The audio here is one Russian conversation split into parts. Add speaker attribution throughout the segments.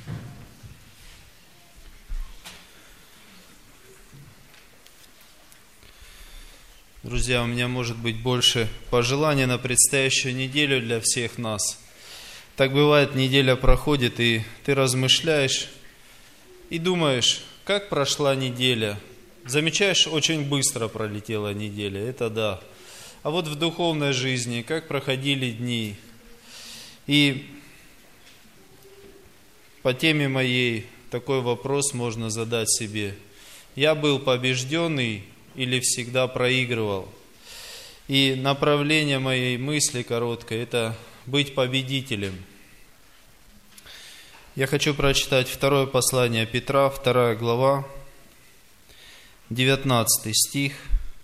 Speaker 1: Друзья, у меня может быть больше пожеланий на предстоящую неделю для всех нас. Так бывает, неделя проходит, и ты размышляешь и думаешь, как прошла неделя. Замечаешь, очень быстро пролетела неделя, это да. А вот в духовной жизни, как проходили дни. И по теме моей такой вопрос можно задать себе. Я был побежденный или всегда проигрывал? И направление моей мысли короткой – это быть победителем. Я хочу прочитать второе послание Петра, 2 глава, 19 стих.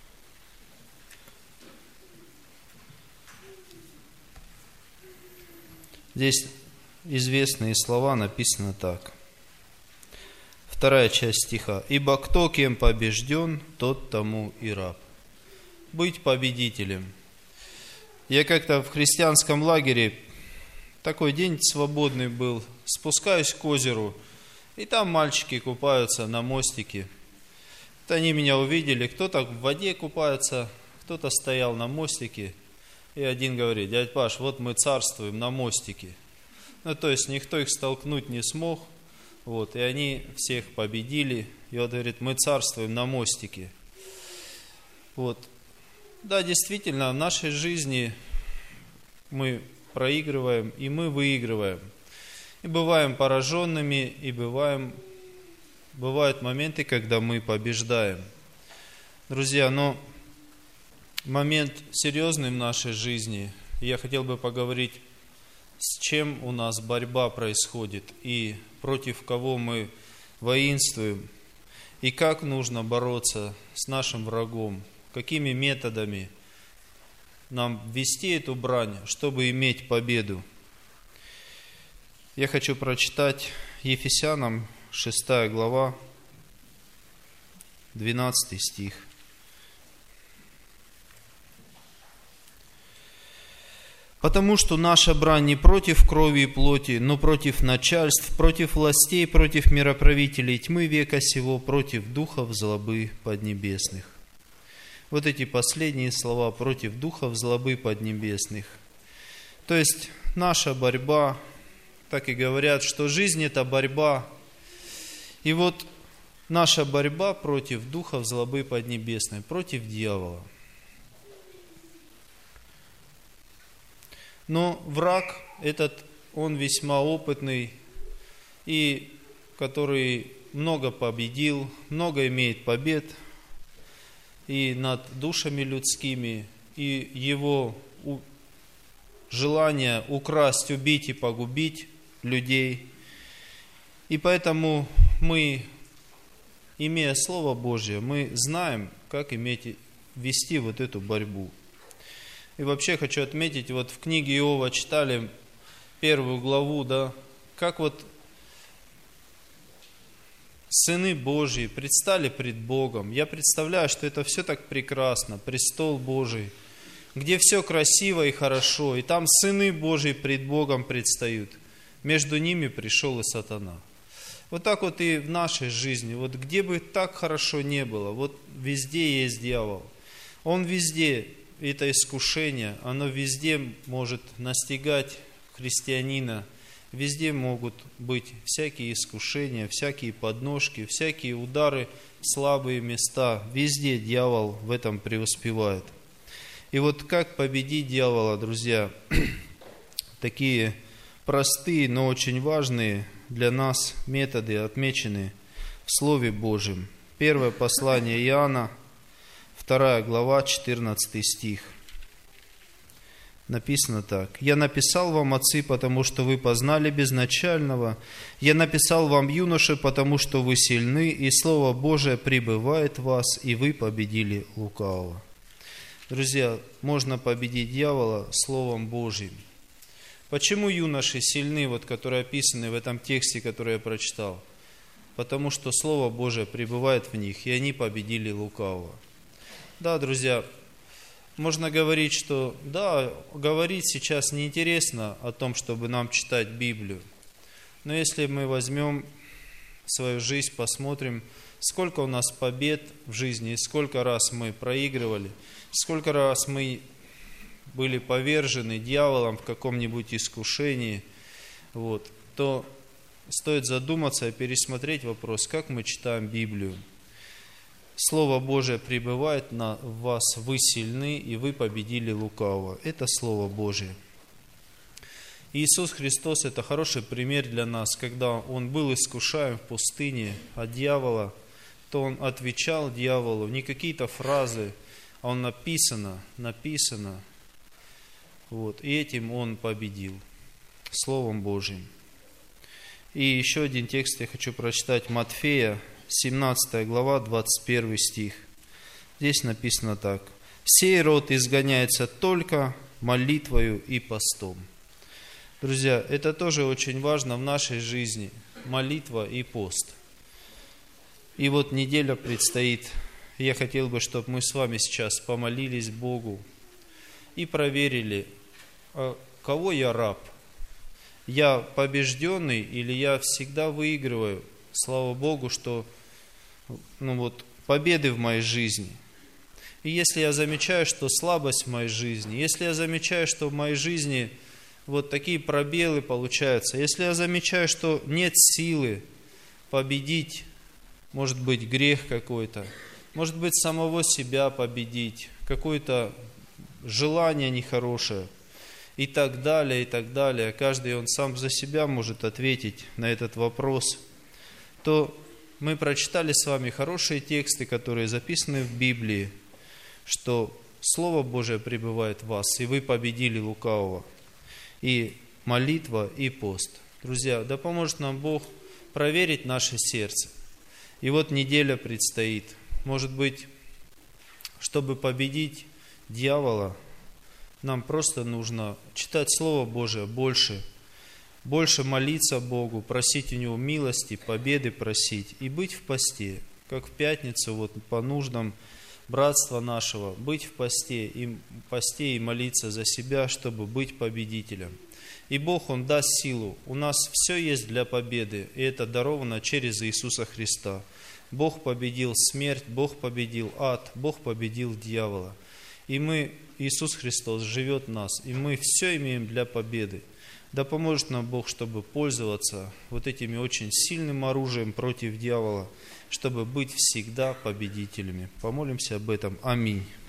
Speaker 1: Здесь известные слова, написано так. Вторая часть стиха. «Ибо кто кем побежден, тот тому и раб». Быть победителем. Я как-то в христианском лагере, такой день свободный был, спускаюсь к озеру, и там мальчики купаются на мостике. Вот они меня увидели, кто-то в воде купается, кто-то стоял на мостике, и один говорит: «Дядь Паш, вот мы царствуем на мостике». То есть никто их столкнуть не смог. И они всех победили. И вот говорит, мы царствуем на мостике. Да, действительно, в нашей жизни мы проигрываем и мы выигрываем. И бываем пораженными, и бывают моменты, когда мы побеждаем. Друзья, но момент серьезный в нашей жизни. Я хотел бы поговорить, с чем у нас борьба происходит и против кого мы воинствуем, и как нужно бороться с нашим врагом, какими методами нам вести эту брань, чтобы иметь победу. Я хочу прочитать Ефесянам 6 глава, 12 стих. «Потому что наша брань не против крови и плоти, но против начальств, против властей, против мироправителей тьмы века сего, против духов злобы поднебесных». Вот эти последние слова: «против духов злобы поднебесных». То есть наша борьба, так и говорят, что жизнь – это борьба. И вот наша борьба против духов злобы поднебесной, против дьявола. Но враг этот, он весьма опытный, и который много победил, много имеет побед и над душами людскими, и его желание украсть, убить и погубить людей. И поэтому мы, имея Слово Божье, мы знаем, как вести вот эту борьбу. И вообще хочу отметить, вот в книге Иова читали 1 главу, да, как вот сыны Божьи предстали пред Богом. Я представляю, что это все так прекрасно, престол Божий, где все красиво и хорошо, и там сыны Божьи пред Богом предстают. Между ними пришел и сатана. Вот так вот и в нашей жизни, вот где бы так хорошо не было, вот везде есть дьявол. Он везде. Это искушение, оно везде может настигать христианина, везде могут быть всякие искушения, всякие подножки, всякие удары в слабые места, везде дьявол в этом преуспевает. И вот как победить дьявола, друзья, такие простые, но очень важные для нас методы отмечены в Слове Божьем. Первое послание Иоанна, 2 глава, 14 стих. Написано так. «Я написал вам, отцы, потому что вы познали безначального. Я написал вам, юноши, потому что вы сильны, и Слово Божие пребывает в вас, и вы победили лукавого». Друзья, можно победить дьявола Словом Божьим. Почему юноши сильны, которые описаны в этом тексте, который я прочитал? Потому что Слово Божие пребывает в них, и они победили лукавого. Да, друзья, можно говорить, что говорить сейчас неинтересно о том, чтобы нам читать Библию. Но если мы возьмем свою жизнь, посмотрим, сколько у нас побед в жизни, и сколько раз мы проигрывали, сколько раз мы были повержены дьяволом в каком-нибудь искушении, то стоит задуматься и пересмотреть вопрос, как мы читаем Библию. Слово Божие пребывает в вас, вы сильны, и вы победили лукавого. Это Слово Божие. Иисус Христос – это хороший пример для нас. Когда Он был искушаем в пустыне от дьявола, то Он отвечал дьяволу не какие-то фразы, а Он написано. И этим Он победил. Словом Божьим. И еще один текст я хочу прочитать. Матфея, 17 глава, 21 стих. Здесь написано так. «Сей род изгоняется только молитвою и постом». Друзья, это тоже очень важно в нашей жизни. Молитва и пост. И вот неделя предстоит. Я хотел бы, чтобы мы с вами сейчас помолились Богу и проверили, кого я раб. Я побежденный или я всегда выигрываю? Слава Богу, что победы в моей жизни. И если я замечаю, что слабость в моей жизни, если я замечаю, что в моей жизни такие пробелы получаются, если я замечаю, что нет силы победить, может быть, грех какой-то, может быть, самого себя победить, какое-то желание нехорошее, и так далее, каждый он сам за себя может ответить на этот вопрос, то мы прочитали с вами хорошие тексты, которые записаны в Библии, что Слово Божие пребывает в вас, и вы победили лукавого. И молитва, и пост. Друзья, да поможет нам Бог проверить наше сердце. И вот неделя предстоит. Может быть, чтобы победить дьявола, нам просто нужно читать Слово Божие больше молиться Богу, просить у Него милости, победы просить и быть в посте, как в пятницу, по нуждам братства нашего, быть в посте и молиться за себя, чтобы быть победителем. И Бог, Он даст силу. У нас все есть для победы, и это даровано через Иисуса Христа. Бог победил смерть, Бог победил ад, Бог победил дьявола. И Иисус Христос живет в нас, и мы все имеем для победы. Да поможет нам Бог, чтобы пользоваться этими очень сильным оружием против дьявола, чтобы быть всегда победителями. Помолимся об этом. Аминь.